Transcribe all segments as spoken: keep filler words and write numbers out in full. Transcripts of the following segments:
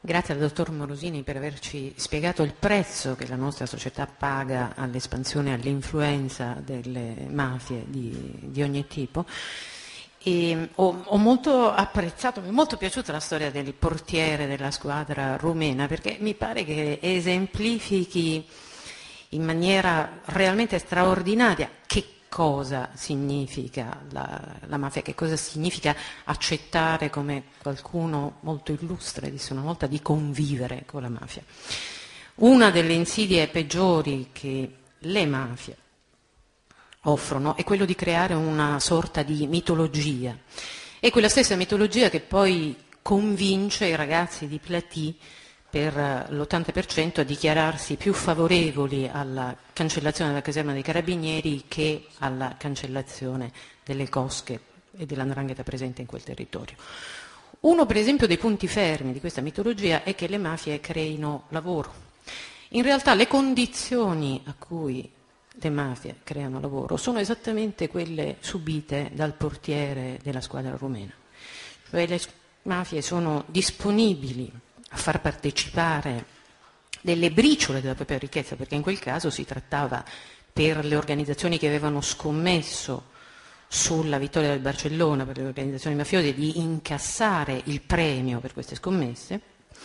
Grazie al dottor Morosini per averci spiegato il prezzo che la nostra società paga all'espansione e all'influenza delle mafie di, di ogni tipo. E ho, ho molto apprezzato, mi è molto piaciuta la storia del portiere della squadra rumena, perché mi pare che esemplifichi in maniera realmente straordinaria che cosa significa la, la mafia, che cosa significa accettare, come qualcuno molto illustre disse una volta, di convivere con la mafia. Una delle insidie peggiori che le mafie offrono è quello di creare una sorta di mitologia. È quella stessa mitologia che poi convince i ragazzi di Platì per l'ottanta per cento a dichiararsi più favorevoli alla cancellazione della caserma dei carabinieri che alla cancellazione delle cosche e dell'andrangheta presente in quel territorio. Uno, per esempio, dei punti fermi di questa mitologia è che le mafie creino lavoro. In realtà le condizioni a cui le mafie creano lavoro sono esattamente quelle subite dal portiere della squadra rumena. Cioè le mafie sono disponibili a far partecipare delle briciole della propria ricchezza, perché in quel caso si trattava, per le organizzazioni che avevano scommesso sulla vittoria del Barcellona, per le organizzazioni mafiose, di incassare il premio per queste scommesse,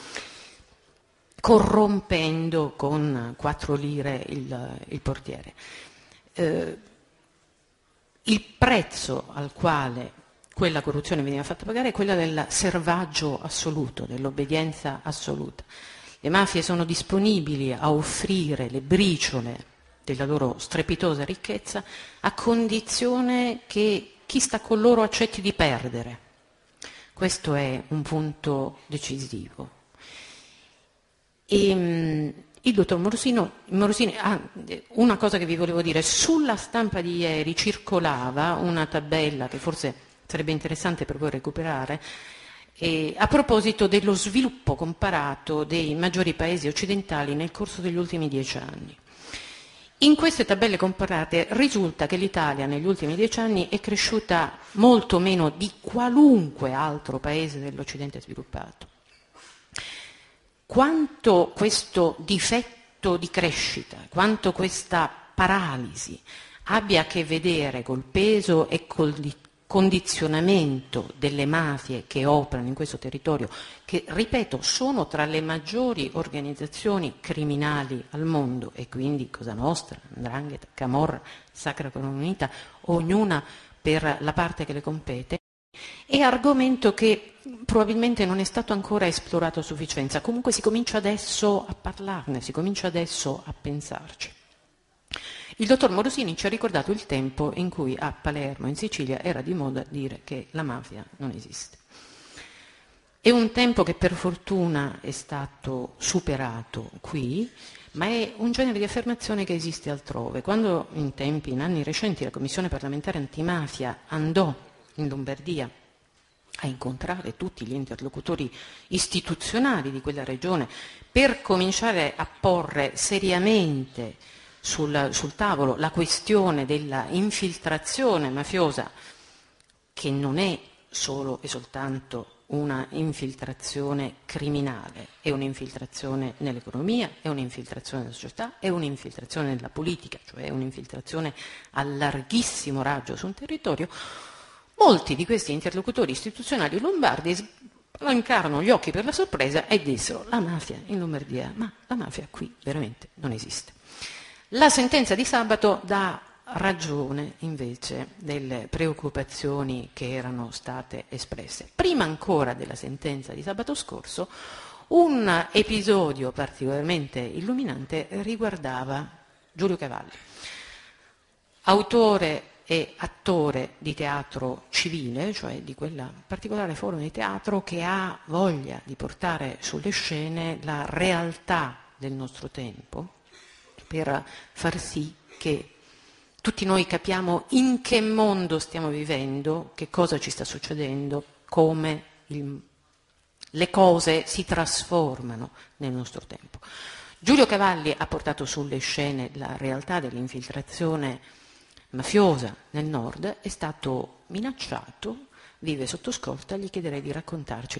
corrompendo con quattro lire il, il portiere. Eh, il prezzo al quale quella corruzione veniva fatta pagare è quella del servaggio assoluto, dell'obbedienza assoluta. Le mafie sono disponibili a offrire le briciole della loro strepitosa ricchezza a condizione che chi sta con loro accetti di perdere. Questo è un punto decisivo. E, um, il dottor Morosino, Morosini, ah, una cosa che vi volevo dire, sulla stampa di ieri circolava una tabella che forse sarebbe interessante per voi recuperare, e a proposito dello sviluppo comparato dei maggiori paesi occidentali nel corso degli ultimi dieci anni. In queste tabelle comparate risulta che l'Italia negli ultimi dieci anni è cresciuta molto meno di qualunque altro paese dell'Occidente sviluppato. Quanto questo difetto di crescita, quanto questa paralisi abbia a che vedere col peso e col condizionamento delle mafie che operano in questo territorio, che, ripeto, sono tra le maggiori organizzazioni criminali al mondo, e quindi Cosa Nostra, 'Ndrangheta, Camorra, Sacra Corona Unita, ognuna per la parte che le compete, è argomento che probabilmente non è stato ancora esplorato a sufficienza. Comunque si comincia adesso a parlarne, si comincia adesso a pensarci. Il dottor Morosini ci ha ricordato il tempo in cui a Palermo, in Sicilia, era di moda dire che la mafia non esiste. È un tempo che per fortuna è stato superato qui, ma è un genere di affermazione che esiste altrove. Quando in tempi, in anni recenti, la Commissione parlamentare antimafia andò in Lombardia a incontrare tutti gli interlocutori istituzionali di quella regione per cominciare a porre seriamente sul, sul tavolo la questione della infiltrazione mafiosa, che non è solo e soltanto una infiltrazione criminale, è un'infiltrazione nell'economia, è un'infiltrazione nella società, è un'infiltrazione nella politica, cioè un'infiltrazione a larghissimo raggio su un territorio. Molti di questi interlocutori istituzionali lombardi spalancarono gli occhi per la sorpresa e dissero: la mafia in Lombardia, ma la mafia qui veramente non esiste. La sentenza di sabato dà ragione invece delle preoccupazioni che erano state espresse. Prima ancora della sentenza di sabato scorso, un episodio particolarmente illuminante riguardava Giulio Cavalli, autore e attore di teatro civile, cioè di quella particolare forma di teatro che ha voglia di portare sulle scene la realtà del nostro tempo, per far sì che tutti noi capiamo in che mondo stiamo vivendo, che cosa ci sta succedendo, come il, le cose si trasformano nel nostro tempo. Giulio Cavalli ha portato sulle scene la realtà dell'infiltrazione mafiosa nel nord, è stato minacciato, vive sotto scorta, gli chiederei di raccontarci